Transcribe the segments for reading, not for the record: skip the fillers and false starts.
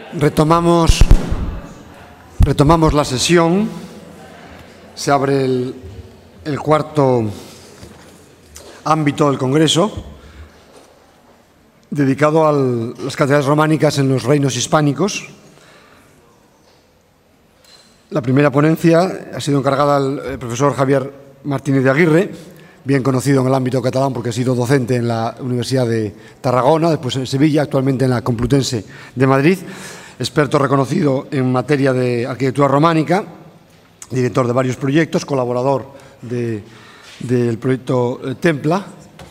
Retomamos la sesión. Se abre el cuarto ámbito del Congreso, dedicado a las catedrales románicas en los reinos hispánicos. La primera ponencia ha sido encargada al profesor Javier Martínez de Aguirre, bien conocido en el ámbito catalán porque ha sido docente en la Universidad de Tarragona, después en Sevilla, actualmente en la Complutense de Madrid, experto reconocido en materia de arquitectura románica, director de varios proyectos, colaborador del proyecto Templa.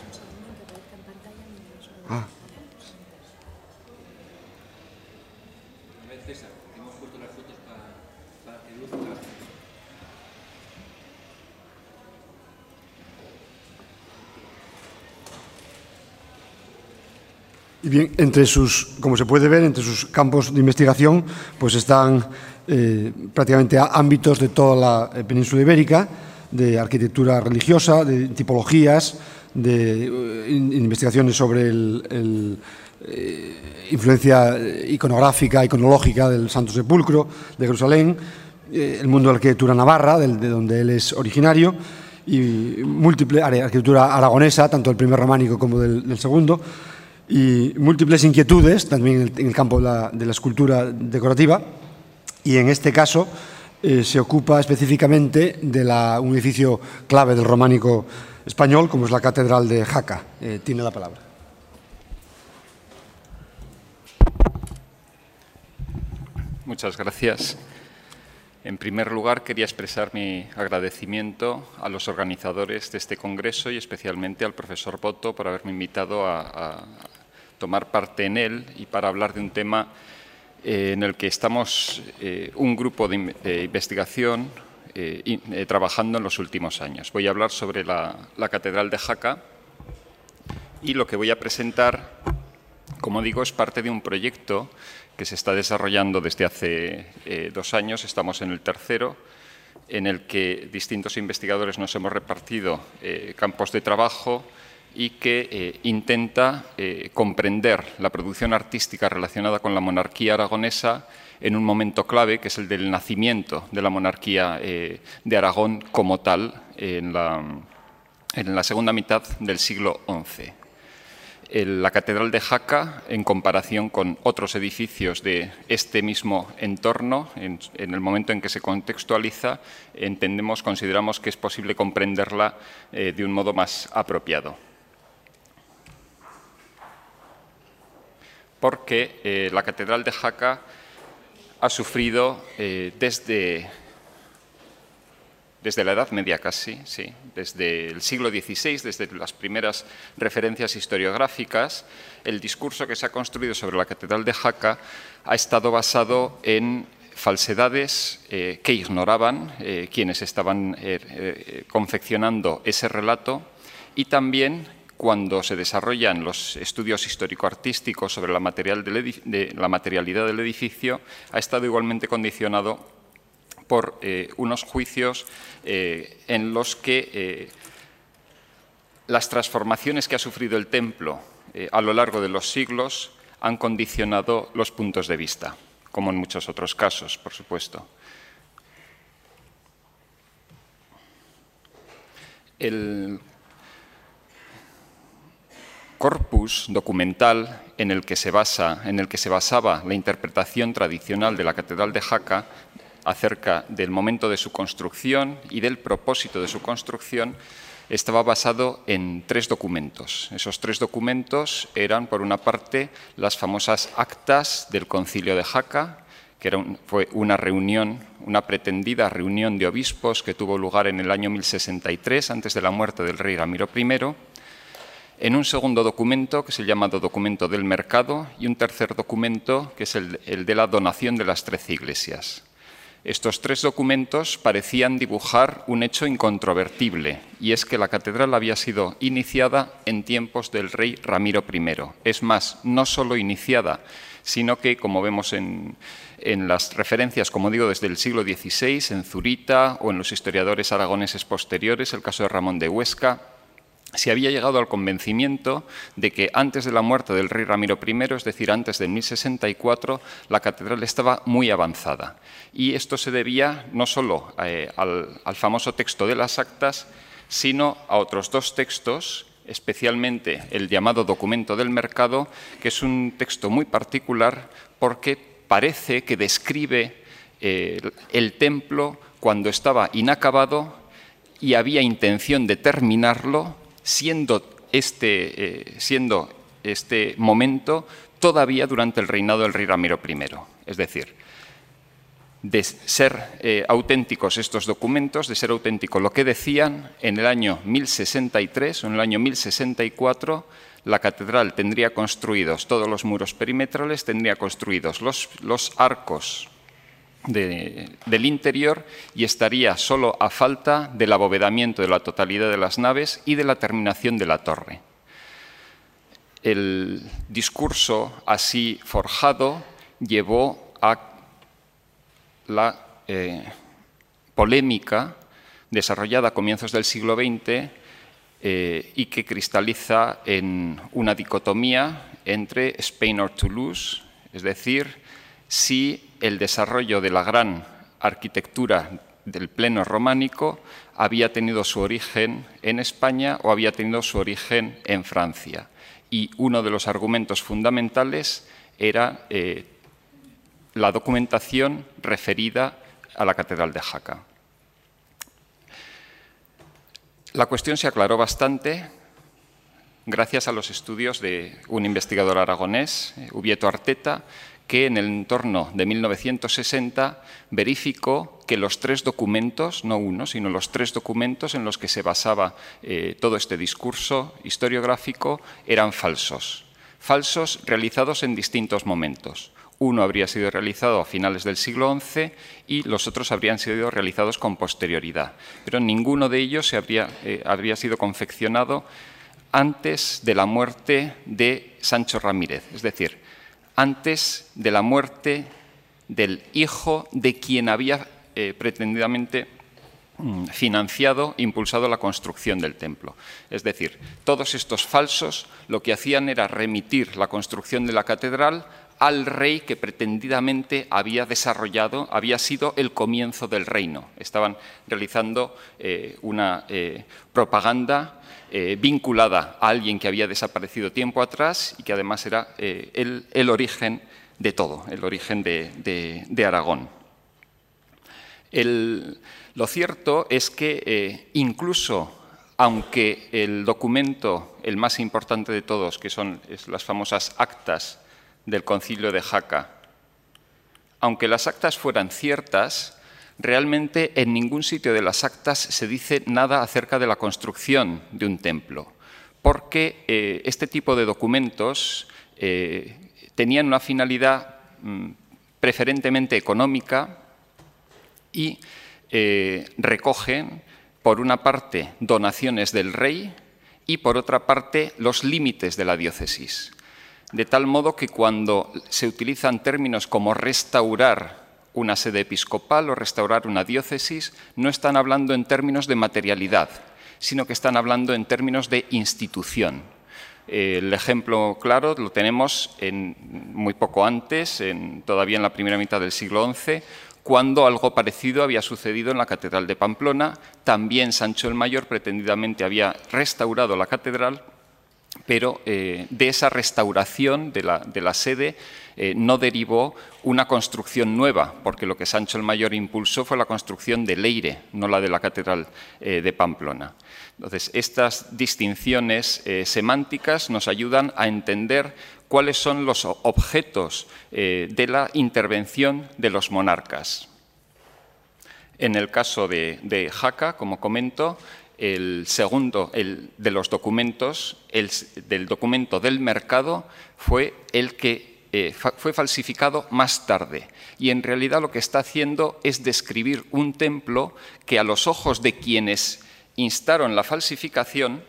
Y bien, como se puede ver, entre sus campos de investigación pues están prácticamente ámbitos de toda la península ibérica, de arquitectura religiosa, de tipologías, de investigaciones sobre influencia iconográfica, iconológica del Santo Sepulcro, de Jerusalén, el mundo de la arquitectura navarra, de donde él es originario, y múltiple arquitectura aragonesa, tanto del primer románico como del segundo, y múltiples inquietudes también en el campo de la escultura decorativa, y en este caso se ocupa específicamente de un edificio clave del románico español, como es la Catedral de Jaca. Tiene la palabra. Muchas gracias. En primer lugar, quería expresar mi agradecimiento a los organizadores de este congreso y especialmente al profesor Boto por haberme invitado a tomar parte en él y para hablar de un tema en el que estamos un grupo de investigación trabajando en los últimos años. Voy a hablar sobre la Catedral de Jaca y lo que voy a presentar, como digo, es parte de un proyecto que se está desarrollando desde hace 2 años, estamos en el tercero, en el que distintos investigadores nos hemos repartido campos de trabajo y que intenta comprender la producción artística relacionada con la monarquía aragonesa en un momento clave, que es el del nacimiento de la monarquía de Aragón como tal en la segunda mitad del siglo XI. La Catedral de Jaca, en comparación con otros edificios de este mismo entorno, en el momento en que se contextualiza, consideramos que es posible comprenderla de un modo más apropiado. Porque la Catedral de Jaca ha sufrido desde la Edad Media casi, sí, desde el siglo XVI, desde las primeras referencias historiográficas, el discurso que se ha construido sobre la Catedral de Jaca ha estado basado en falsedades que ignoraban quienes estaban confeccionando ese relato, y también cuando se desarrollan los estudios histórico-artísticos sobre la materialidad del edificio, ha estado igualmente condicionado por unos juicios en los que las transformaciones que ha sufrido el templo a lo largo de los siglos han condicionado los puntos de vista, como en muchos otros casos, por supuesto. El corpus documental en el que se basaba la interpretación tradicional de la Catedral de Jaca acerca del momento de su construcción y del propósito de su construcción estaba basado en 3 documentos. Esos 3 documentos eran, por una parte, las famosas actas del Concilio de Jaca, que fue una pretendida reunión de obispos que tuvo lugar en el año 1063, antes de la muerte del rey Ramiro I, en un segundo documento, que es el llamado documento del mercado, y un tercer documento, que es el de la donación de las 13 iglesias. Estos 3 documentos parecían dibujar un hecho incontrovertible, y es que la catedral había sido iniciada en tiempos del rey Ramiro I. Es más, no solo iniciada, sino que, como vemos en las referencias, como digo, desde el siglo XVI, en Zurita o en los historiadores aragoneses posteriores, el caso de Ramón de Huesca, se había llegado al convencimiento de que antes de la muerte del rey Ramiro I, es decir, antes de 1064, la catedral estaba muy avanzada. Y esto se debía no solo al famoso texto de las actas, sino a otros dos textos, especialmente el llamado Documento del Mercado, que es un texto muy particular porque parece que describe el templo cuando estaba inacabado y había intención de terminarlo, siendo este momento todavía durante el reinado del rey Ramiro I. Es decir, de ser auténticos estos documentos, de ser auténtico lo que decían, en el año 1063 o en el año 1064 la catedral tendría construidos todos los muros perimetrales, tendría construidos los arcos del interior y estaría solo a falta del abovedamiento de la totalidad de las naves y de la terminación de la torre. El discurso así forjado llevó a la polémica desarrollada a comienzos del siglo XX y que cristaliza en una dicotomía entre Spain or Toulouse, es decir, si el desarrollo de la gran arquitectura del pleno románico había tenido su origen en España o había tenido su origen en Francia. Y uno de los argumentos fundamentales era la documentación referida a la Catedral de Jaca. La cuestión se aclaró bastante gracias a los estudios de un investigador aragonés, Ubieto Arteta, que en el entorno de 1960 verificó que los tres documentos, no uno, sino los tres documentos en los que se basaba todo este discurso historiográfico eran falsos. Falsos realizados en distintos momentos. Uno habría sido realizado a finales del siglo XI y los otros habrían sido realizados con posterioridad. Pero ninguno de ellos habría sido confeccionado antes de la muerte de Sancho Ramírez, es decir, antes de la muerte del hijo de quien había pretendidamente financiado, impulsado la construcción del templo. Es decir, todos estos falsos lo que hacían era remitir la construcción de la catedral al rey que pretendidamente había desarrollado, había sido el comienzo del reino. Estaban realizando una propaganda vinculada a alguien que había desaparecido tiempo atrás y que además era el origen de todo, el origen de Aragón. Lo cierto es que incluso aunque el documento, el más importante de todos, que son las famosas actas del Concilio de Jaca, aunque las actas fueran ciertas, realmente en ningún sitio de las actas se dice nada acerca de la construcción de un templo, porque este tipo de documentos tenían una finalidad preferentemente económica y recogen, por una parte, donaciones del rey y, por otra parte, los límites de la diócesis. De tal modo que cuando se utilizan términos como restaurar una sede episcopal o restaurar una diócesis, no están hablando en términos de materialidad, sino que están hablando en términos de institución. El ejemplo claro lo tenemos muy poco antes, todavía en la primera mitad del siglo XI, cuando algo parecido había sucedido en la Catedral de Pamplona. También Sancho el Mayor pretendidamente había restaurado la catedral, pero de esa restauración de la sede no derivó una construcción nueva, porque lo que Sancho el Mayor impulsó fue la construcción de Leire, no la de la Catedral de Pamplona. Entonces, estas distinciones semánticas nos ayudan a entender cuáles son los objetos de la intervención de los monarcas. En el caso de Jaca, como comento, el segundo de los documentos, del documento del mercado, fue el que fue falsificado más tarde. Y en realidad lo que está haciendo es describir un templo que a los ojos de quienes instaron la falsificación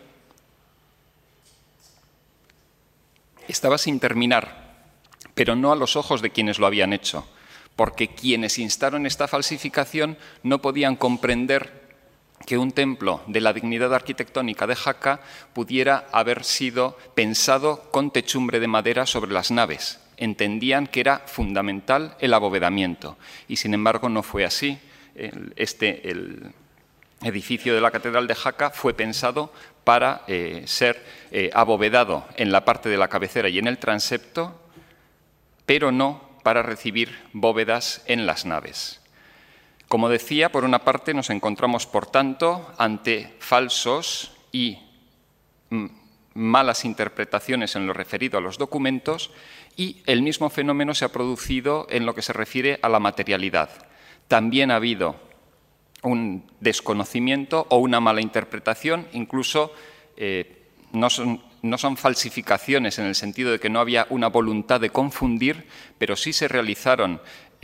estaba sin terminar, pero no a los ojos de quienes lo habían hecho, porque quienes instaron esta falsificación no podían comprender que un templo de la dignidad arquitectónica de Jaca pudiera haber sido pensado con techumbre de madera sobre las naves. Entendían que era fundamental el abovedamiento y, sin embargo, no fue así. El edificio de la Catedral de Jaca fue pensado para ser abovedado en la parte de la cabecera y en el transepto, pero no para recibir bóvedas en las naves. Como decía, por una parte nos encontramos, por tanto, ante falsos y malas interpretaciones en lo referido a los documentos, y el mismo fenómeno se ha producido en lo que se refiere a la materialidad. También ha habido un desconocimiento o una mala interpretación, incluso no son falsificaciones en el sentido de que no había una voluntad de confundir, pero sí se realizaron,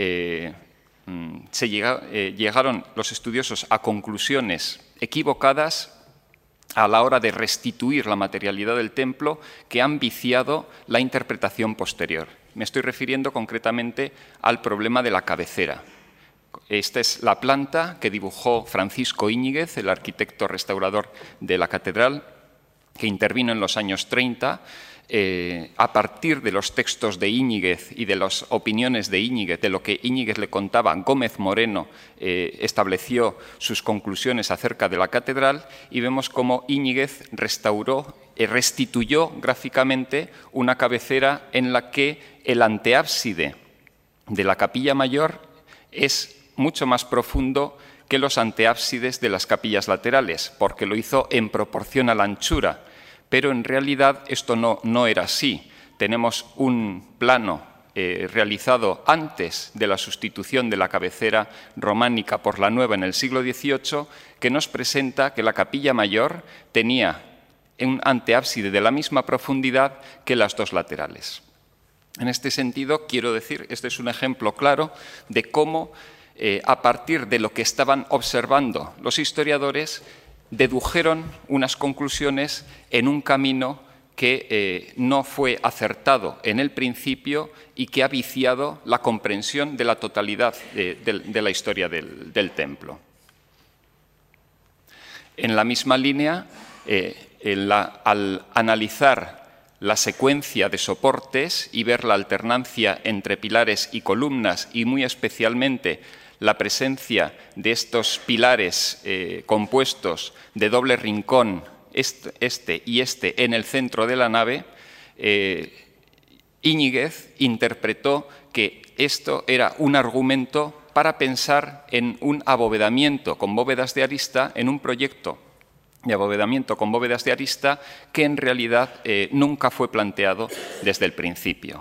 llegaron los estudiosos a conclusiones equivocadas a la hora de restituir la materialidad del templo, que han viciado la interpretación posterior. Me estoy refiriendo concretamente al problema de la cabecera. Esta es la planta que dibujó Francisco Íñiguez, el arquitecto restaurador de la catedral, que intervino en los años 30, a partir de los textos de Íñiguez y de las opiniones de Íñiguez, de lo que Íñiguez le contaba, Gómez Moreno estableció sus conclusiones acerca de la catedral, y vemos cómo Íñiguez restituyó gráficamente una cabecera en la que el anteábside de la capilla mayor es mucho más profundo que los anteábsides de las capillas laterales, porque lo hizo en proporción a la anchura. Pero en realidad esto no era así. Tenemos un plano realizado antes de la sustitución de la cabecera románica por la nueva en el siglo XVIII, que nos presenta que la capilla mayor tenía un anteábside de la misma profundidad que las dos laterales. En este sentido, quiero decir, este es un ejemplo claro de cómo, a partir de lo que estaban observando los historiadores, dedujeron unas conclusiones en un camino que no fue acertado en el principio y que ha viciado la comprensión de la totalidad de la historia del templo. En la misma línea, al analizar la secuencia de soportes y ver la alternancia entre pilares y columnas, y muy especialmente la presencia de estos pilares compuestos de doble rincón, este y este, en el centro de la nave, Íñiguez interpretó que esto era un argumento para pensar en un abovedamiento con bóvedas de arista, en un proyecto de abovedamiento con bóvedas de arista que en realidad nunca fue planteado desde el principio.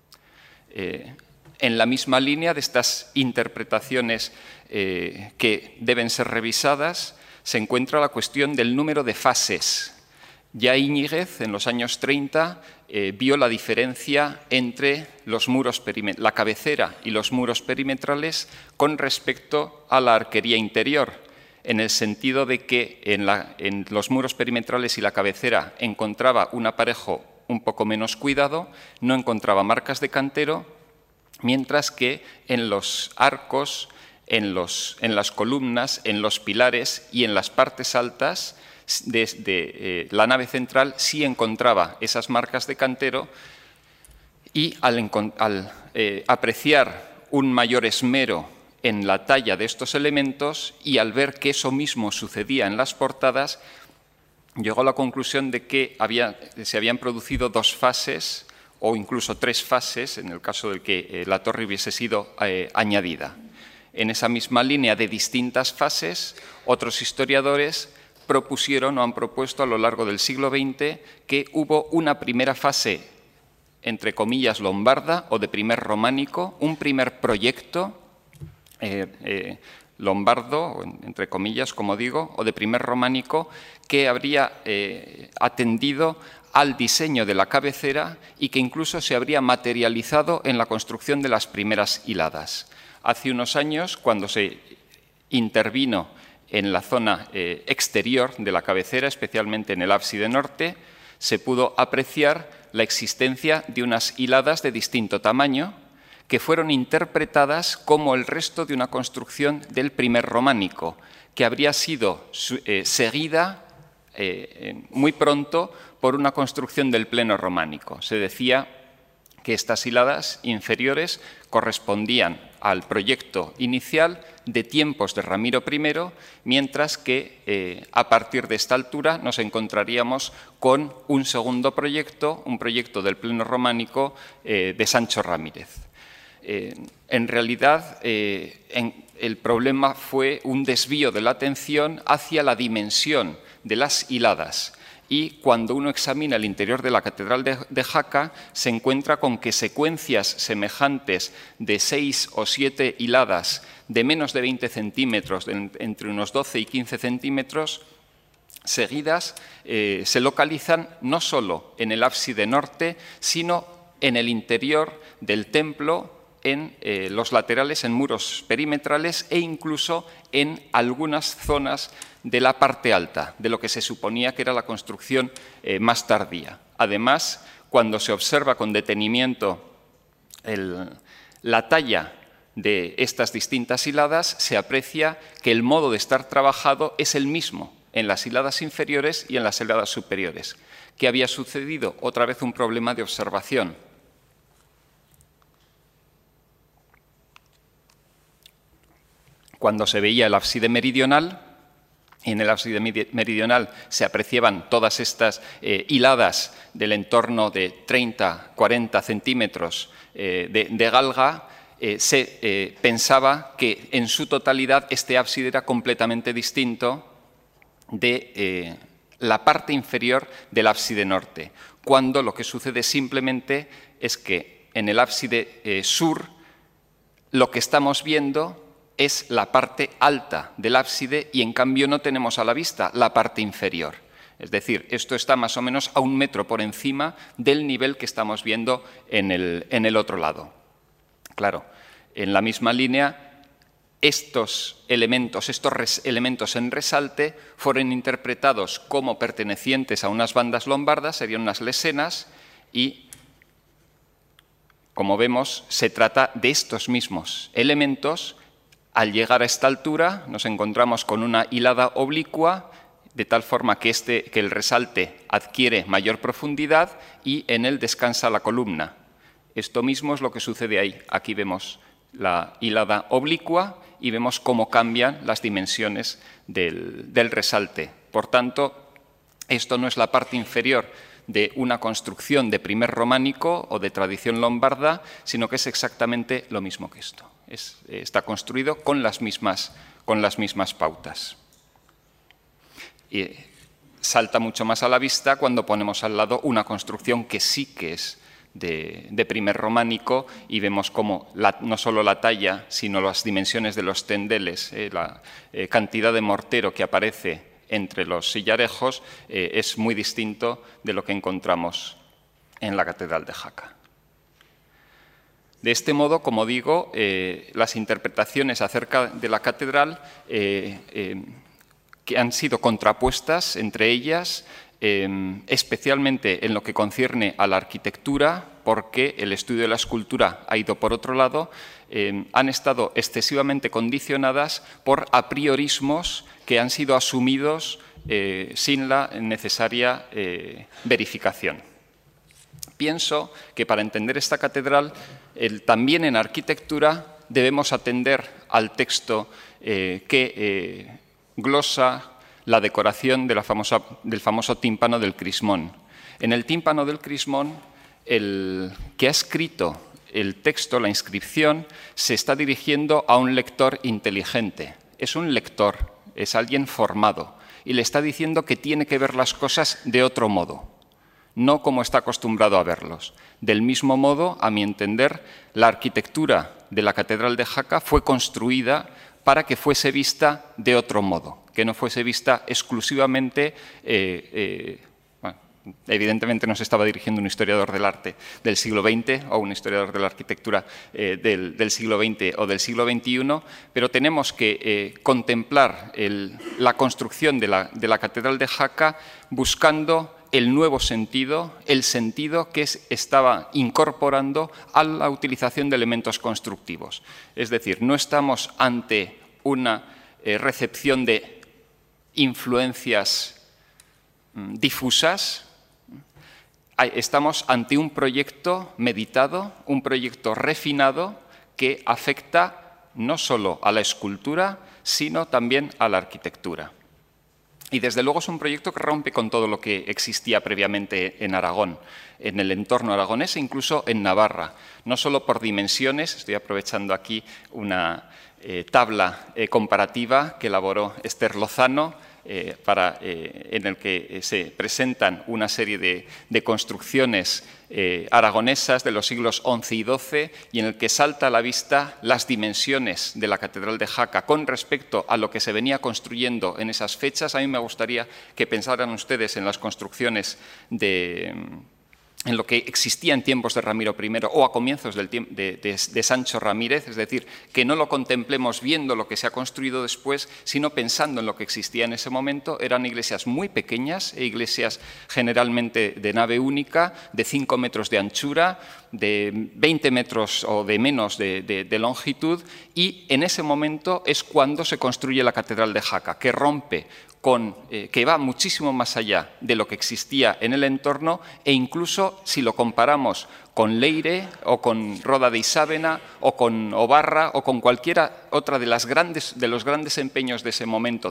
En la misma línea de estas interpretaciones que deben ser revisadas, se encuentra la cuestión del número de fases. Ya Íñiguez, en los años 30, vio la diferencia entre los muros la cabecera y los muros perimetrales con respecto a la arquería interior, en el sentido de que en los muros perimetrales y la cabecera encontraba un aparejo un poco menos cuidado, no encontraba marcas de cantero, mientras que en los arcos, en las columnas, en los pilares y en las partes altas de la nave central sí encontraba esas marcas de cantero, y al apreciar un mayor esmero en la talla de estos elementos y al ver que eso mismo sucedía en las portadas, llegó a la conclusión de que se habían producido 2 fases o incluso 3 fases, en el caso de que la torre hubiese sido añadida. En esa misma línea de distintas fases, otros historiadores propusieron o han propuesto a lo largo del siglo XX que hubo una primera fase, entre comillas, lombarda o de primer románico, un primer proyecto lombardo, entre comillas, como digo, o de primer románico, que habría atendido al diseño de la cabecera y que incluso se habría materializado en la construcción de las primeras hiladas. Hace unos años, cuando se intervino en la zona exterior de la cabecera, especialmente en el ábside norte, se pudo apreciar la existencia de unas hiladas de distinto tamaño que fueron interpretadas como el resto de una construcción del primer románico, que habría sido seguida muy pronto por una construcción del pleno románico. Se decía que estas hiladas inferiores correspondían al proyecto inicial de tiempos de Ramiro I, mientras que a partir de esta altura nos encontraríamos con un segundo proyecto, un proyecto del pleno románico de Sancho Ramírez. En realidad, el problema fue un desvío de la atención hacia la dimensión de las hiladas. Y cuando uno examina el interior de la Catedral de Jaca, se encuentra con que secuencias semejantes de 6 o 7 hiladas de menos de 20 centímetros, entre unos 12 y 15 centímetros, seguidas, se localizan no solo en el ábside norte, sino en el interior del templo, en los laterales, en muros perimetrales e incluso en algunas zonas de la parte alta, de lo que se suponía que era la construcción más tardía. Además, cuando se observa con detenimiento la talla de estas distintas hiladas, se aprecia que el modo de estar trabajado es el mismo en las hiladas inferiores y en las hiladas superiores. ¿Qué había sucedido? Otra vez un problema de observación. Cuando se veía el ábside meridional, y en el ábside meridional se apreciaban todas estas hiladas del entorno de 30, 40 centímetros de galga, se pensaba que en su totalidad este ábside era completamente distinto de la parte inferior del ábside norte, cuando lo que sucede simplemente es que en el ábside sur lo que estamos viendo es la parte alta del ábside y en cambio no tenemos a la vista la parte inferior. Es decir, esto está más o menos a 1 metro por encima del nivel que estamos viendo en el otro lado. Claro, en la misma línea, estos elementos en resalte fueron interpretados como pertenecientes a unas bandas lombardas, serían unas lesenas, y como vemos, se trata de estos mismos elementos. Al llegar a esta altura nos encontramos con una hilada oblicua, de tal forma que el resalte adquiere mayor profundidad y en él descansa la columna. Esto mismo es lo que sucede ahí. Aquí vemos la hilada oblicua y vemos cómo cambian las dimensiones del resalte. Por tanto, esto no es la parte inferior de una construcción de primer románico o de tradición lombarda, sino que es exactamente lo mismo que esto. Está construido con las mismas pautas. Y salta mucho más a la vista cuando ponemos al lado una construcción que sí que es de primer románico y vemos cómo no solo la talla, sino las dimensiones de los tendeles, la cantidad de mortero que aparece entre los sillarejos es muy distinto de lo que encontramos en la Catedral de Jaca. De este modo, como digo, las interpretaciones acerca de la catedral que han sido contrapuestas entre ellas, especialmente en lo que concierne a la arquitectura, porque el estudio de la escultura ha ido por otro lado, han estado excesivamente condicionadas por apriorismos que han sido asumidos sin la necesaria verificación. Pienso que para entender esta catedral, también en arquitectura, debemos atender al texto que glosa la decoración del famoso tímpano del Crismón. En el tímpano del Crismón, el que ha escrito el texto, la inscripción, se está dirigiendo a un lector inteligente. Es un lector, es alguien formado, y le está diciendo que tiene que ver las cosas de otro modo, no como está acostumbrado a verlos. Del mismo modo, a mi entender, la arquitectura de la Catedral de Jaca fue construida para que fuese vista de otro modo, que no fuese vista exclusivamente, evidentemente no se estaba dirigiendo un historiador del arte del siglo XX o un historiador de la arquitectura del siglo XX o del siglo XXI, pero tenemos que contemplar la construcción de la Catedral de Jaca buscando el nuevo sentido, el sentido que estaba incorporando a la utilización de elementos constructivos. Es decir, no estamos ante una recepción de influencias difusas, estamos ante un proyecto meditado, un proyecto refinado que afecta no solo a la escultura, sino también a la arquitectura. Y desde luego es un proyecto que rompe con todo lo que existía previamente en Aragón, en el entorno aragonés e incluso en Navarra. No solo por dimensiones, estoy aprovechando aquí una tabla comparativa que elaboró Esther Lozano, en el que se presentan una serie de construcciones aragonesas de los siglos XI y XII y en el que salta a la vista las dimensiones de la Catedral de Jaca con respecto a lo que se venía construyendo en esas fechas. A mí me gustaría que pensaran ustedes en las construcciones en lo que existía en tiempos de Ramiro I o a comienzos de Sancho Ramírez, es decir, que no lo contemplemos viendo lo que se ha construido después, sino pensando en lo que existía en ese momento. Eran iglesias muy pequeñas, iglesias generalmente de nave única, de 5 metros de anchura, de 20 metros o de menos de longitud, y en ese momento es cuando se construye la Catedral de Jaca, que rompe que va muchísimo más allá de lo que existía en el entorno e incluso si lo comparamos con Leire o con Roda de Isábena o con Obarra o con cualquiera otra de los grandes empeños de ese momento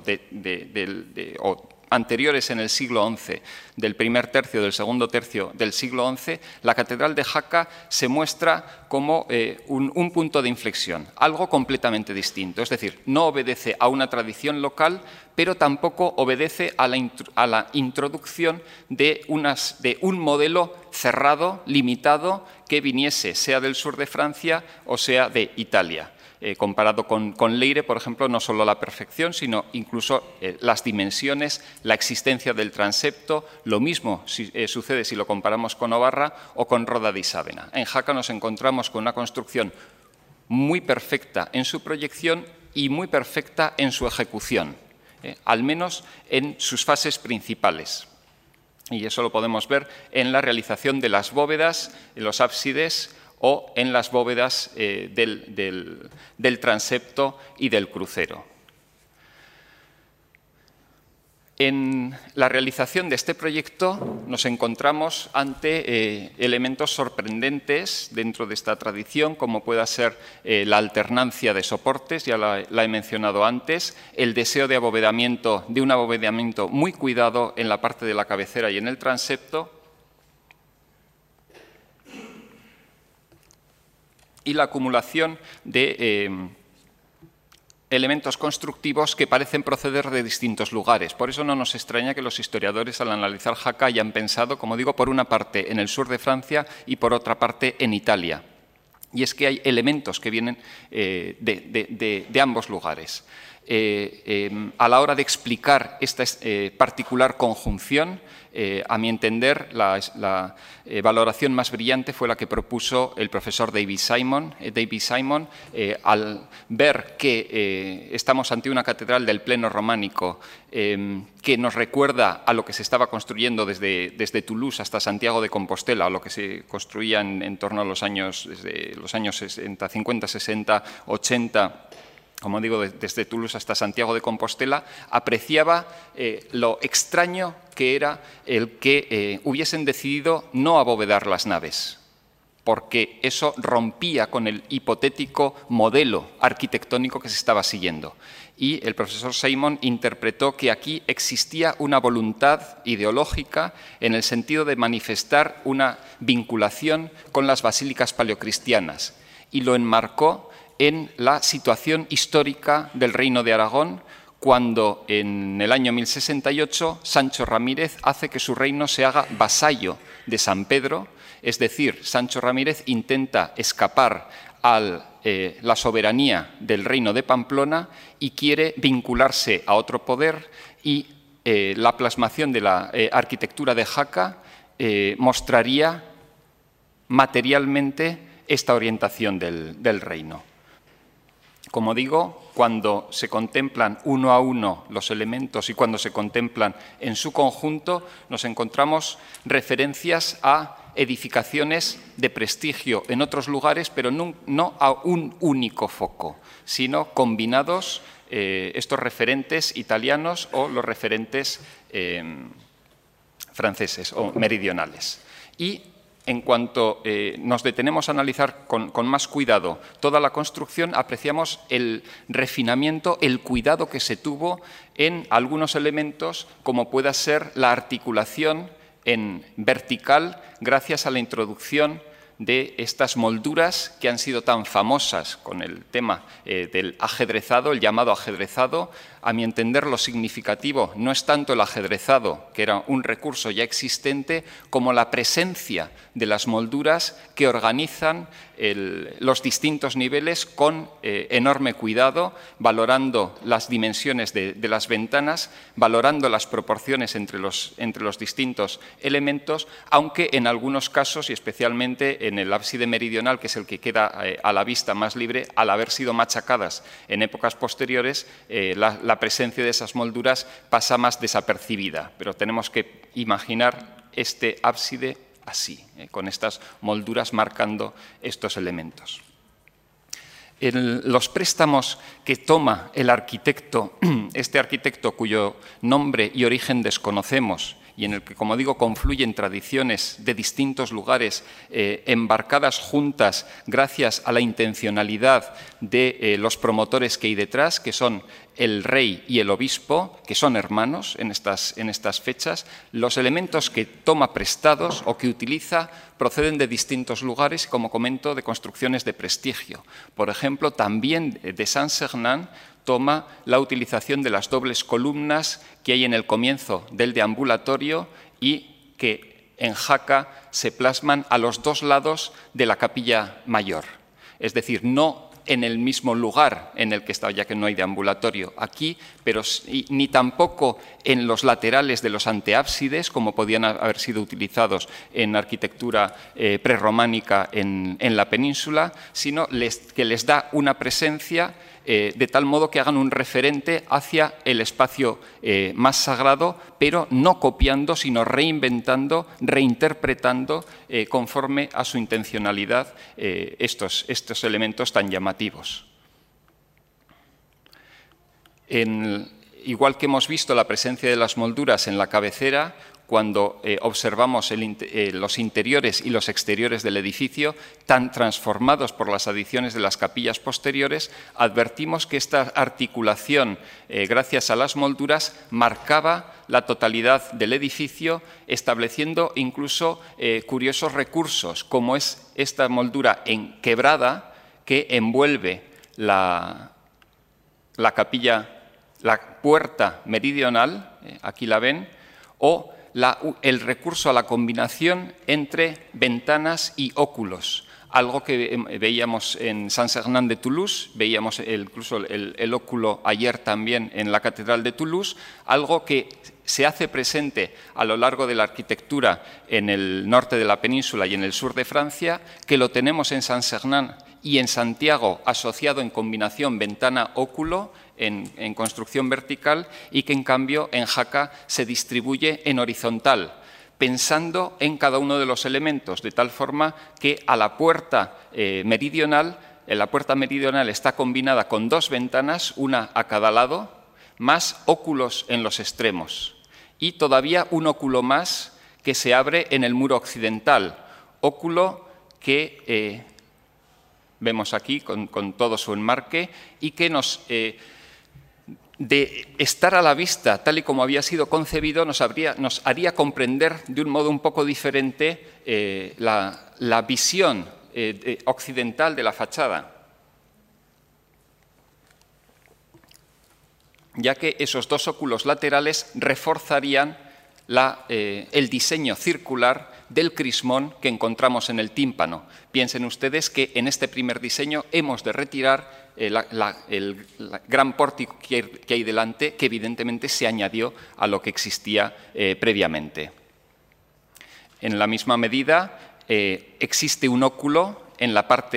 o anteriores en el siglo XI, del primer tercio, del segundo tercio del siglo XI, la Catedral de Jaca se muestra como un punto de inflexión, algo completamente distinto. Es decir, no obedece a una tradición local, pero tampoco obedece a la introducción de un modelo cerrado, limitado, que viniese sea del sur de Francia o sea de Italia. Comparado con Leire, por ejemplo, no solo la perfección, sino incluso las dimensiones, la existencia del transepto. Lo mismo sucede si lo comparamos con Obarra o con Roda de Isábena. En Jaca nos encontramos con una construcción muy perfecta en su proyección y muy perfecta en su ejecución, al menos en sus fases principales. Y eso lo podemos ver en la realización de las bóvedas, en los ábsides, o en las bóvedas del transepto y del crucero. En la realización de este proyecto nos encontramos ante elementos sorprendentes dentro de esta tradición, como pueda ser la alternancia de soportes, ya la he mencionado antes, el deseo de un abovedamiento muy cuidado en la parte de la cabecera y en el transepto, y la acumulación de elementos constructivos que parecen proceder de distintos lugares. Por eso no nos extraña que los historiadores, al analizar Jaca, hayan pensado, como digo, por una parte en el sur de Francia y por otra parte en Italia. Y es que hay elementos que vienen de ambos lugares. A la hora de explicar esta particular conjunción, a mi entender, la valoración más brillante fue la que propuso el profesor David Simon, al ver que estamos ante una catedral del pleno románico que nos recuerda a lo que se estaba construyendo desde Toulouse hasta Santiago de Compostela, o lo que se construía en torno a desde los años 60, 50, 60, 80, como digo, desde Toulouse hasta Santiago de Compostela, apreciaba lo extraño que era el que hubiesen decidido no abovedar las naves, porque eso rompía con el hipotético modelo arquitectónico que se estaba siguiendo. Y el profesor Simon interpretó que aquí existía una voluntad ideológica en el sentido de manifestar una vinculación con las basílicas paleocristianas, y lo enmarcó en la situación histórica del Reino de Aragón, cuando en el año 1068 Sancho Ramírez hace que su reino se haga vasallo de San Pedro, es decir, Sancho Ramírez intenta escapar a la soberanía del reino de Pamplona y quiere vincularse a otro poder, y la plasmación de la arquitectura de Jaca mostraría materialmente esta orientación del reino. Como digo, cuando se contemplan uno a uno los elementos y cuando se contemplan en su conjunto, nos encontramos referencias a edificaciones de prestigio en otros lugares, pero no a un único foco, sino combinados estos referentes italianos o los referentes franceses o meridionales. Y en cuanto nos detenemos a analizar con más cuidado toda la construcción, apreciamos el refinamiento, el cuidado que se tuvo en algunos elementos, como pueda ser la articulación en vertical, gracias a la introducción de estas molduras que han sido tan famosas con el tema del ajedrezado, el llamado ajedrezado. A mi entender, lo significativo no es tanto el ajedrezado, que era un recurso ya existente, como la presencia de las molduras que organizan los distintos niveles con enorme cuidado, valorando las dimensiones de las ventanas, valorando las proporciones entre los distintos elementos, aunque en algunos casos, y especialmente en el ábside meridional, que es el que queda a la vista más libre, al haber sido machacadas en épocas posteriores, la presencia de esas molduras pasa más desapercibida, pero tenemos que imaginar este ábside así, con estas molduras marcando estos elementos. Los préstamos que toma el arquitecto, este arquitecto cuyo nombre y origen desconocemos, y en el que, como digo, confluyen tradiciones de distintos lugares embarcadas juntas gracias a la intencionalidad de los promotores que hay detrás, que son el rey y el obispo, que son hermanos en estas fechas. Los elementos que toma prestados o que utiliza proceden de distintos lugares, como comento, de construcciones de prestigio. Por ejemplo, también de Saint-Sernin toma la utilización de las dobles columnas que hay en el comienzo del deambulatorio y que en Jaca se plasman a los dos lados de la capilla mayor. Es decir, no en el mismo lugar en el que está, ya que no hay deambulatorio aquí, pero ni tampoco en los laterales de los anteábsides, como podían haber sido utilizados en arquitectura prerrománica en la península, sino que les da una presencia de tal modo que hagan un referente hacia el espacio más sagrado, pero no copiando, sino reinventando, reinterpretando conforme a su intencionalidad estos elementos tan llamativos. Igual que hemos visto la presencia de las molduras en la cabecera, cuando observamos los interiores y los exteriores del edificio, tan transformados por las adiciones de las capillas posteriores, advertimos que esta articulación, gracias a las molduras, marcaba la totalidad del edificio, estableciendo incluso curiosos recursos, como es esta moldura en quebrada que envuelve la capilla, la puerta meridional, aquí la ven, o el recurso a la combinación entre ventanas y óculos, algo que veíamos en Saint-Sernin de Toulouse, veíamos incluso el óculo ayer también en la Catedral de Toulouse, algo que se hace presente a lo largo de la arquitectura en el norte de la península y en el sur de Francia, que lo tenemos en Saint-Sernin y en Santiago asociado en combinación ventana-óculo, en construcción vertical, y que en cambio en Jaca se distribuye en horizontal, pensando en cada uno de los elementos, de tal forma que a la puerta meridional, la puerta meridional está combinada con dos ventanas, una a cada lado, más óculos en los extremos, y todavía un óculo más que se abre en el muro occidental, óculo que vemos aquí con todo su enmarque y que nos de estar a la vista, tal y como había sido concebido, nos haría comprender de un modo un poco diferente la visión occidental de la fachada, ya que esos dos óculos laterales reforzarían el diseño circular del crismón que encontramos en el tímpano. Piensen ustedes que en este primer diseño hemos de retirar el gran pórtico que hay delante, que evidentemente se añadió a lo que existía previamente. En la misma medida, existe un óculo en la parte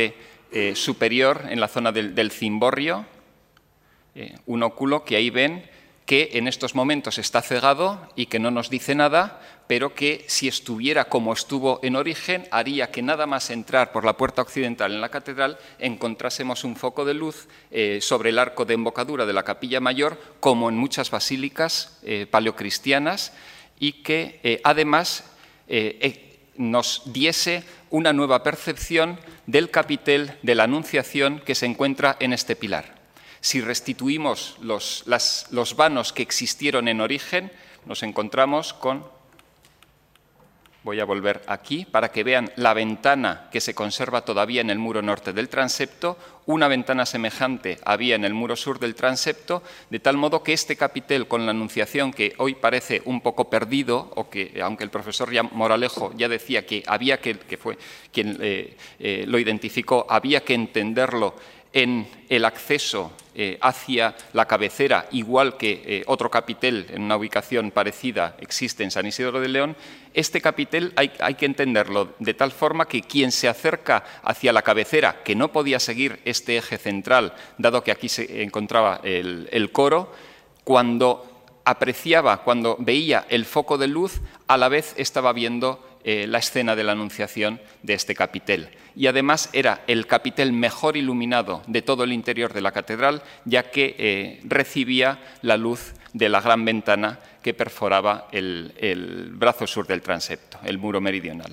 superior, en la zona del cimborrio, un óculo que ahí ven que en estos momentos está cegado y que no nos dice nada, pero que si estuviera como estuvo en origen, haría que nada más entrar por la puerta occidental en la catedral encontrásemos un foco de luz sobre el arco de embocadura de la capilla mayor, como en muchas basílicas paleocristianas, y que además nos diese una nueva percepción del capitel de la Anunciación que se encuentra en este pilar. Si restituimos los vanos que existieron en origen, nos encontramos con... Voy a volver aquí para que vean la ventana que se conserva todavía en el muro norte del transepto. Una ventana semejante había en el muro sur del transepto, de tal modo que este capitel con la Anunciación, que hoy parece un poco perdido, o que, aunque el profesor Moralejo ya decía que había que fue quien lo identificó, había que entenderlo en el acceso hacia la cabecera, igual que otro capitel en una ubicación parecida existe en San Isidro de León. Este capitel hay que entenderlo de tal forma que quien se acerca hacia la cabecera, que no podía seguir este eje central, dado que aquí se encontraba el coro, cuando apreciaba, cuando veía el foco de luz, a la vez estaba viendo la escena de la Anunciación de este capitel. Y además era el capitel mejor iluminado de todo el interior de la catedral, ya que recibía la luz de la gran ventana que perforaba el brazo sur del transepto, el muro meridional.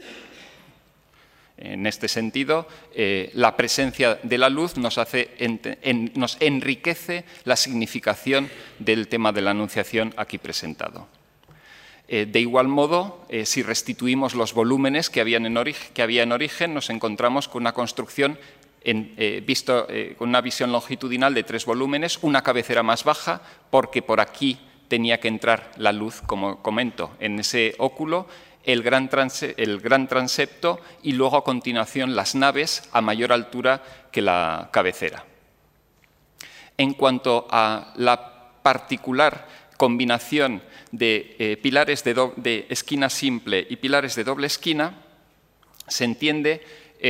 En este sentido, la presencia de la luz nos enriquece la significación del tema de la Anunciación aquí presentado. De igual modo, si restituimos los volúmenes que había en origen, nos encontramos con una construcción con una visión longitudinal de 3 volúmenes, una cabecera más baja, porque por aquí tenía que entrar la luz, como comento, en ese óculo, el gran transepto y luego a continuación las naves a mayor altura que la cabecera. En cuanto a la particular combinación de pilares de esquina simple y pilares de doble esquina, se entiende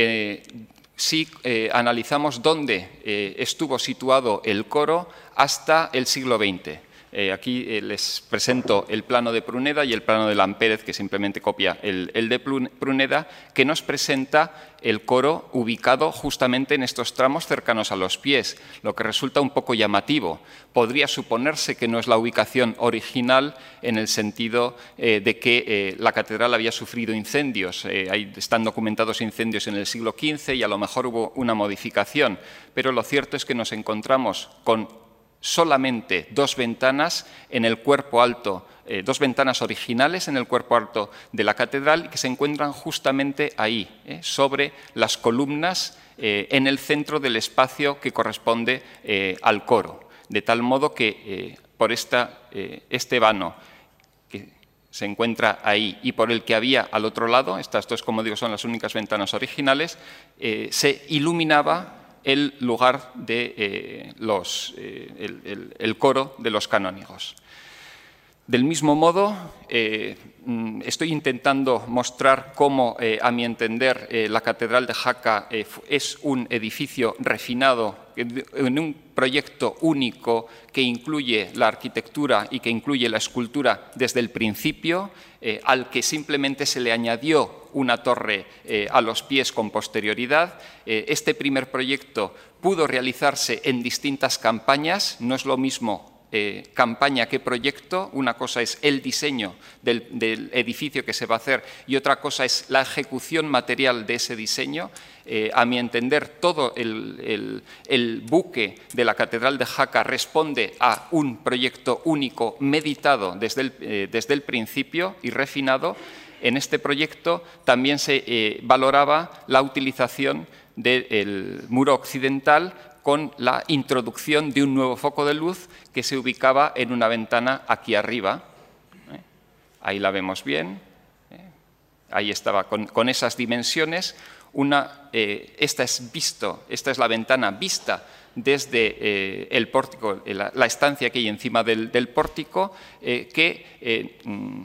si analizamos dónde estuvo situado el coro hasta el siglo XX. Aquí les presento el plano de Pruneda y el plano de Lampérez, que simplemente copia el de Pruneda, que nos presenta el coro ubicado justamente en estos tramos cercanos a los pies, lo que resulta un poco llamativo. Podría suponerse que no es la ubicación original en el sentido de que la catedral había sufrido incendios. Están documentados incendios en el siglo XV y a lo mejor hubo una modificación, pero lo cierto es que nos encontramos con solamente 2 ventanas en el cuerpo alto, 2 ventanas originales en el cuerpo alto de la catedral que se encuentran justamente ahí, sobre las columnas en el centro del espacio que corresponde al coro. De tal modo que por este vano que se encuentra ahí y por el que había al otro lado, estas 2, como digo, son las únicas ventanas originales, se iluminaba el lugar de el coro de los canónigos. Del mismo modo, estoy intentando mostrar cómo, a mi entender, la Catedral de Jaca es un edificio refinado, en un proyecto único que incluye la arquitectura y que incluye la escultura desde el principio, al que simplemente se le añadió una torre a los pies con posterioridad. Este primer proyecto pudo realizarse en distintas campañas, no es lo mismo campaña que proyecto. Una cosa es el diseño del edificio que se va a hacer y otra cosa es la ejecución material de ese diseño. A mi entender, todo el buque de la Catedral de Jaca responde a un proyecto único, meditado desde el principio y refinado. En este proyecto también se valoraba la utilización del muro occidental con la introducción de un nuevo foco de luz que se ubicaba en una ventana aquí arriba. Ahí la vemos bien. Ahí estaba con esas dimensiones. Esta es la ventana vista desde el pórtico, la estancia que hay encima del pórtico, que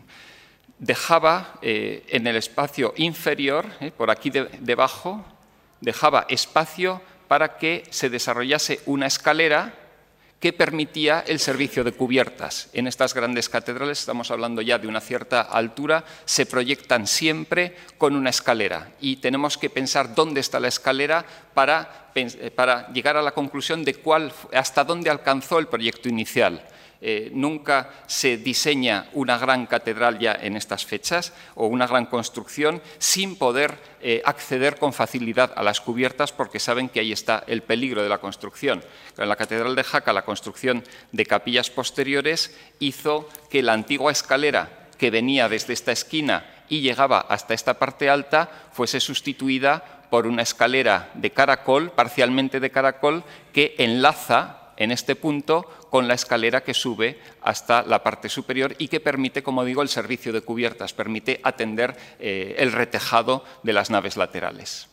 dejaba en el espacio inferior, por aquí debajo, dejaba espacio para que se desarrollase una escalera que permitía el servicio de cubiertas. En estas grandes catedrales, estamos hablando ya de una cierta altura, se proyectan siempre con una escalera y tenemos que pensar dónde está la escalera para llegar a la conclusión de hasta dónde alcanzó el proyecto inicial. Nunca se diseña una gran catedral ya en estas fechas o una gran construcción sin poder acceder con facilidad a las cubiertas porque saben que ahí está el peligro de la construcción. En la Catedral de Jaca, la construcción de capillas posteriores hizo que la antigua escalera que venía desde esta esquina y llegaba hasta esta parte alta fuese sustituida por una escalera de caracol, parcialmente de caracol, que enlaza en este punto con la escalera que sube hasta la parte superior y que permite, como digo, el servicio de cubiertas, permite atender el retejado de las naves laterales.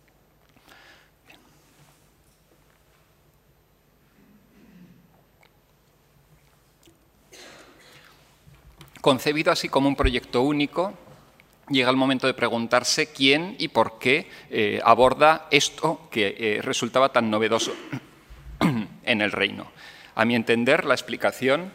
Concebido así como un proyecto único, llega el momento de preguntarse quién y por qué aborda esto que resultaba tan novedoso en el reino. A mi entender, la explicación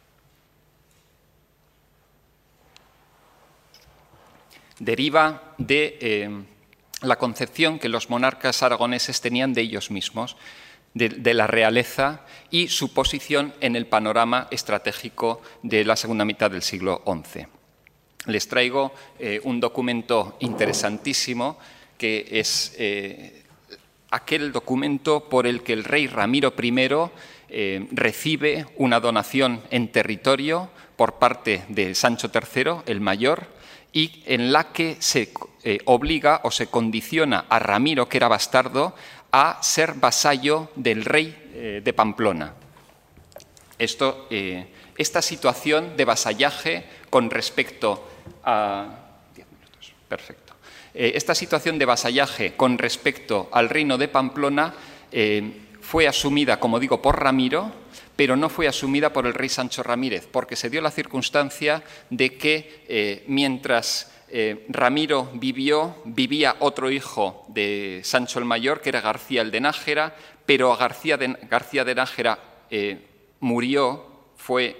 deriva de la concepción que los monarcas aragoneses tenían de ellos mismos, de la realeza y su posición en el panorama estratégico de la segunda mitad del siglo XI. Les traigo un documento interesantísimo que es aquel documento por el que el rey Ramiro I recibe una donación en territorio por parte de Sancho III, el mayor, y en la que se obliga o se condiciona a Ramiro, que era bastardo, a ser vasallo del rey de Pamplona. Esta situación de vasallaje con respecto a... 10 minutos, perfecto. Esta situación de vasallaje con respecto al reino de Pamplona fue asumida, como digo, por Ramiro, pero no fue asumida por el rey Sancho Ramírez, porque se dio la circunstancia de que mientras Ramiro vivía otro hijo de Sancho el Mayor, que era García el de Nájera, pero García de Nájera murió, fue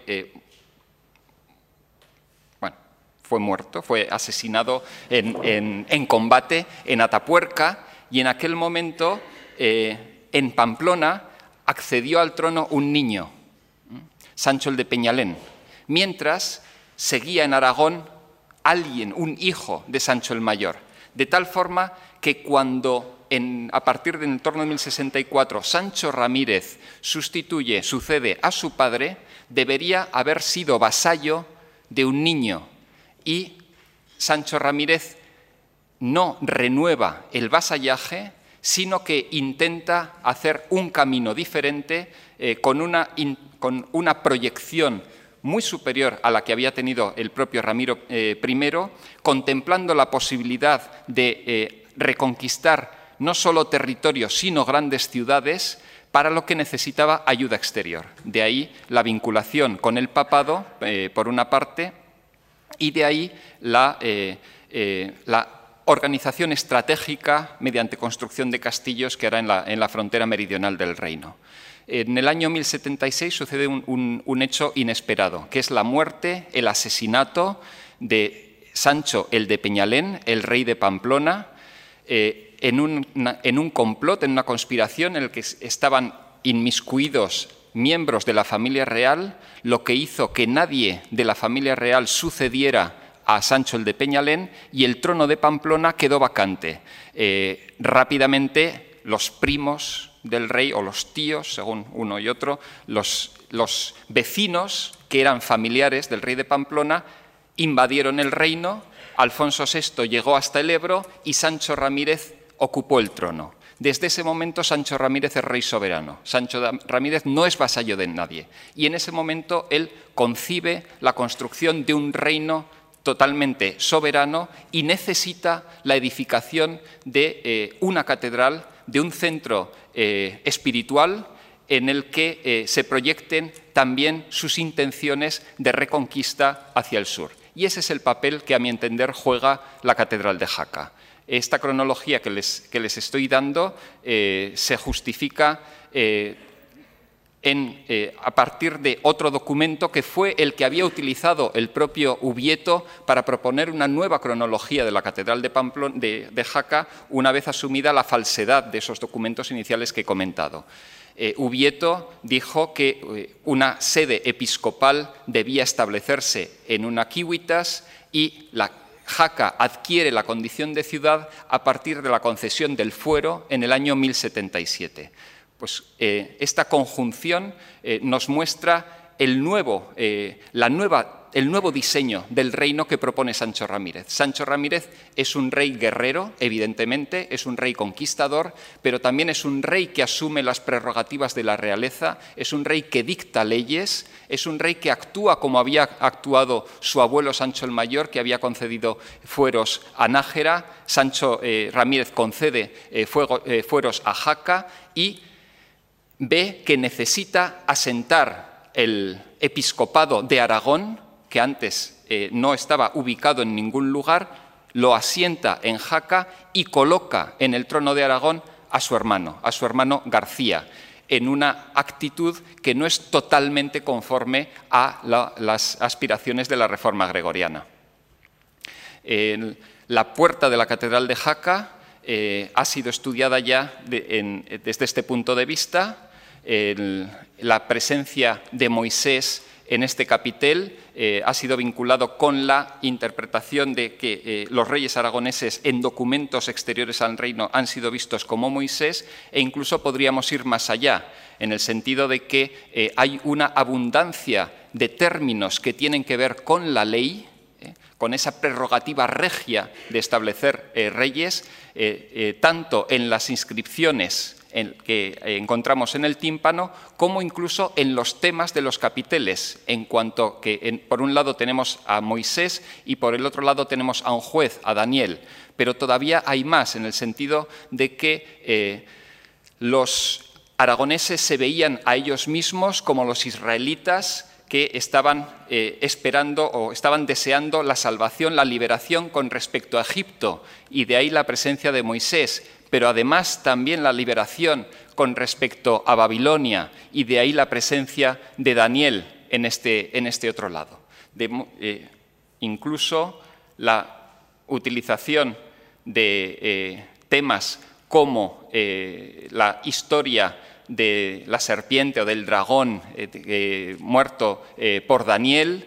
muerto, fue asesinado en combate en Atapuerca, y en aquel momento en Pamplona accedió al trono un niño, Sancho el de Peñalén, mientras seguía en Aragón un hijo de Sancho el Mayor, de tal forma que cuando a partir del torno de 1064 Sancho Ramírez sucede a su padre, debería haber sido vasallo de un niño, y Sancho Ramírez no renueva el vasallaje, sino que intenta hacer un camino diferente con una proyección muy superior a la que había tenido el propio Ramiro I, contemplando la posibilidad de reconquistar no solo territorios, sino grandes ciudades, para lo que necesitaba ayuda exterior. De ahí la vinculación con el papado, por una parte, y de ahí la organización estratégica mediante construcción de castillos que hará en la frontera meridional del reino. En el año 1076 sucede un hecho inesperado, que es la muerte, el asesinato de Sancho el de Peñalén, el rey de Pamplona, en un complot, en una conspiración en el que estaban inmiscuidos miembros de la familia real, lo que hizo que nadie de la familia real sucediera a Sancho el de Peñalén, y el trono de Pamplona quedó vacante. Rápidamente los primos del rey, o los tíos, según uno y otro, los vecinos que eran familiares del rey de Pamplona, invadieron el reino. Alfonso VI llegó hasta el Ebro y Sancho Ramírez ocupó el trono. Desde ese momento Sancho Ramírez es rey soberano. Sancho Ramírez no es vasallo de nadie. Y en ese momento él concibe la construcción de un reino totalmente soberano y necesita la edificación de una catedral, de un centro espiritual en el que se proyecten también sus intenciones de reconquista hacia el sur. Y ese es el papel que, a mi entender, juega la Catedral de Jaca. Esta cronología que les estoy dando se justifica a partir de otro documento que fue el que había utilizado el propio Ubieto para proponer una nueva cronología de la Catedral de Jaca, una vez asumida la falsedad de esos documentos iniciales que he comentado. Ubieto dijo que una sede episcopal debía establecerse en una Civitas y la Jaca adquiere la condición de ciudad a partir de la concesión del fuero en el año 1077. Pues esta conjunción nos muestra el nuevo diseño del reino que propone Sancho Ramírez. Sancho Ramírez es un rey guerrero, evidentemente, es un rey conquistador, pero también es un rey que asume las prerrogativas de la realeza, es un rey que dicta leyes, es un rey que actúa como había actuado su abuelo Sancho el Mayor, que había concedido fueros a Nájera. Sancho Ramírez concede fueros a Jaca y ve que necesita asentar el episcopado de Aragón, que antes no estaba ubicado en ningún lugar, lo asienta en Jaca y coloca en el trono de Aragón a su hermano García, en una actitud que no es totalmente conforme a las aspiraciones de la Reforma gregoriana. La puerta de la Catedral de Jaca ha sido estudiada ya desde este punto de vista. La presencia de Moisés en este capitel ha sido vinculado con la interpretación de que los reyes aragoneses en documentos exteriores al reino han sido vistos como Moisés, e incluso podríamos ir más allá, en el sentido de que hay una abundancia de términos que tienen que ver con la ley, con esa prerrogativa regia de establecer reyes, tanto en las inscripciones que encontramos en el tímpano, como incluso en los temas de los capiteles, en cuanto que por un lado tenemos a Moisés y por el otro lado tenemos a un juez, a Daniel. Pero todavía hay más, en el sentido de que los aragoneses se veían a ellos mismos como los israelitas que estaban esperando o estaban deseando la salvación, la liberación con respecto a Egipto, y de ahí la presencia de Moisés, pero además también la liberación con respecto a Babilonia, y de ahí la presencia de Daniel en este otro lado. Incluso la utilización de temas como la historia de la serpiente o del dragón muerto por Daniel,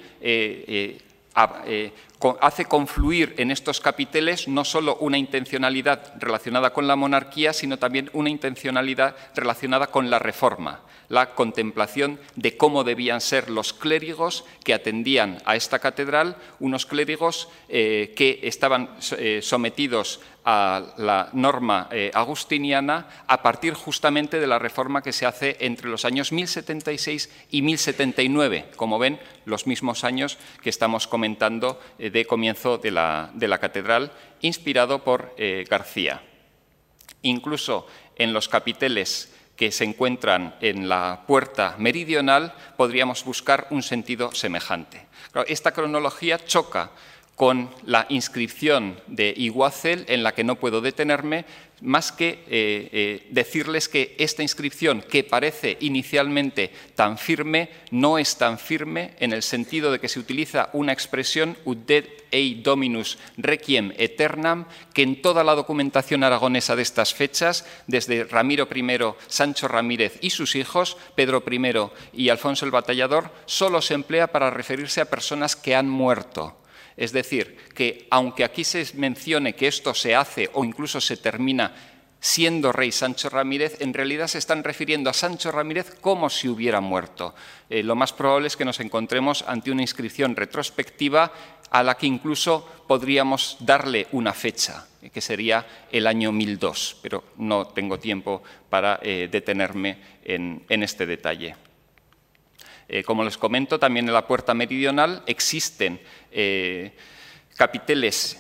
hace confluir en estos capiteles no solo una intencionalidad relacionada con la monarquía, sino también una intencionalidad relacionada con la reforma, la contemplación de cómo debían ser los clérigos que atendían a esta catedral, unos clérigos que estaban sometidos a la norma agustiniana a partir justamente de la reforma que se hace entre los años 1076 y 1079, como ven, los mismos años que estamos comentando de comienzo de la catedral, inspirado por García. Incluso en los capiteles que se encuentran en la puerta meridional podríamos buscar un sentido semejante. Esta cronología choca con la inscripción de Iguazel, en la que no puedo detenerme, más que decirles que esta inscripción, que parece inicialmente tan firme, no es tan firme, en el sentido de que se utiliza una expresión «Uddet ei Dominus requiem aeternam», que en toda la documentación aragonesa de estas fechas, desde Ramiro I, Sancho Ramírez y sus hijos, Pedro I y Alfonso el Batallador, solo se emplea para referirse a personas que han muerto. Es decir, que aunque aquí se mencione que esto se hace o incluso se termina siendo rey Sancho Ramírez, en realidad se están refiriendo a Sancho Ramírez como si hubiera muerto. Lo más probable es que nos encontremos ante una inscripción retrospectiva a la que incluso podríamos darle una fecha, que sería el año 1002, pero no tengo tiempo para detenerme en este detalle. Como les comento, también en la puerta meridional existen capiteles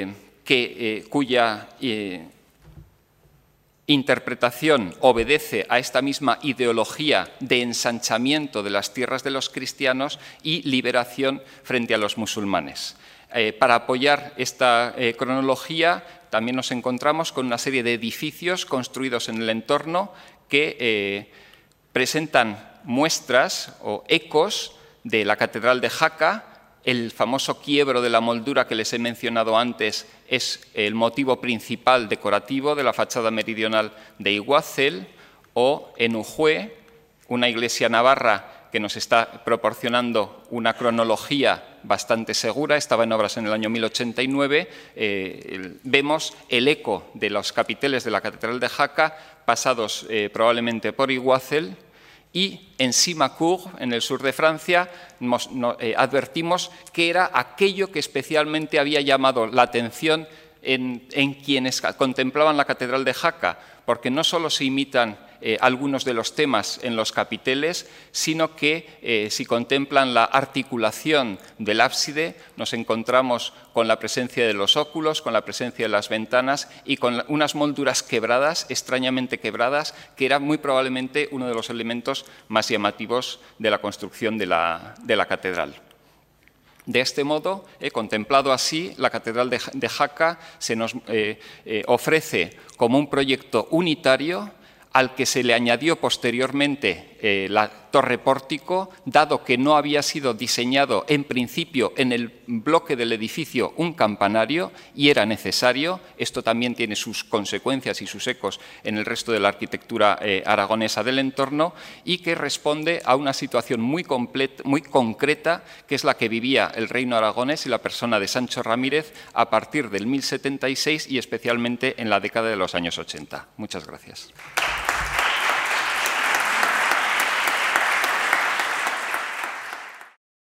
cuya interpretación obedece a esta misma ideología de ensanchamiento de las tierras de los cristianos y liberación frente a los musulmanes. para apoyar esta cronología también nos encontramos con una serie de edificios construidos en el entorno que presentan muestras o ecos de la Catedral de Jaca. El famoso quiebro de la moldura que les he mencionado antes es el motivo principal decorativo de la fachada meridional de Iguazel, o en Ujue, una iglesia navarra que nos está proporcionando una cronología bastante segura, estaba en obras en el año 1089, vemos el eco de los capiteles de la Catedral de Jaca pasados probablemente por Iguazel, y en Simacourt, en el sur de Francia, advertimos que era aquello que especialmente había llamado la atención en quienes contemplaban la Catedral de Jaca, porque no solo se imitan algunos de los temas en los capiteles, sino que si contemplan la articulación del ábside, nos encontramos con la presencia de los óculos, con la presencia de las ventanas y con unas molduras quebradas, extrañamente quebradas, que era muy probablemente uno de los elementos más llamativos de la construcción de la catedral. De este modo, contemplado así, la Catedral de Jaca se nos ofrece como un proyecto unitario al que se le añadió posteriormente la torre pórtico, dado que no había sido diseñado en principio en el bloque del edificio un campanario y era necesario. Esto también tiene sus consecuencias y sus ecos en el resto de la arquitectura aragonesa del entorno, y que responde a una situación muy concreta, que es la que vivía el reino aragonés y la persona de Sancho Ramírez a partir del 1076 y especialmente en la década de los años 80. Muchas gracias.